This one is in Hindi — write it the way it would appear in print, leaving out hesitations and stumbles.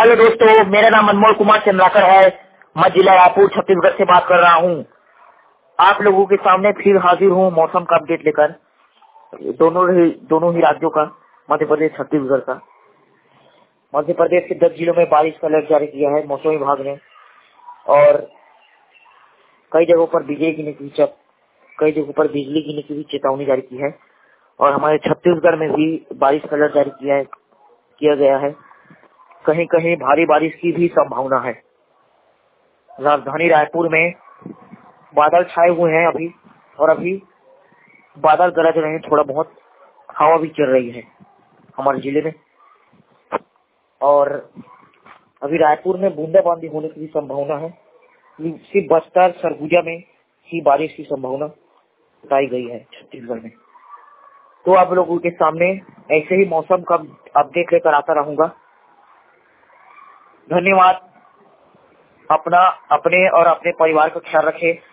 हेलो दोस्तों, मेरा नाम अनमोल कुमार चंद्राकर है। मैं जिला रायपुर छत्तीसगढ़ से बात कर रहा हूँ। आप लोगों के सामने फिर हाजिर हूँ मौसम का अपडेट लेकर। दोनों ही राज्यों का, मध्य प्रदेश छत्तीसगढ़ का। मध्य प्रदेश के 10 जिलों में बारिश का अलर्ट जारी किया है मौसम विभाग ने, और कई जगहों पर बिजली गिरने की भी चेतावनी जारी की है। और हमारे छत्तीसगढ़ में भी बारिश का अलर्ट जारी किया गया है। कहीं कहीं भारी बारिश की भी संभावना है। राजधानी रायपुर में बादल छाए हुए हैं अभी बादल गरज रहे हैं। थोड़ा बहुत हवा भी चल रही है हमारे जिले में। और अभी रायपुर में बूंदाबांदी होने की भी संभावना है। सिर्फ बस्तर सरगुजा में ही बारिश की संभावना बताई गई है छत्तीसगढ़ में। तो आप लोगों के सामने ऐसे ही मौसम का अपडेट लेकर आता रहूंगा। धन्यवाद। अपने और अपने परिवार का ख्याल रखें।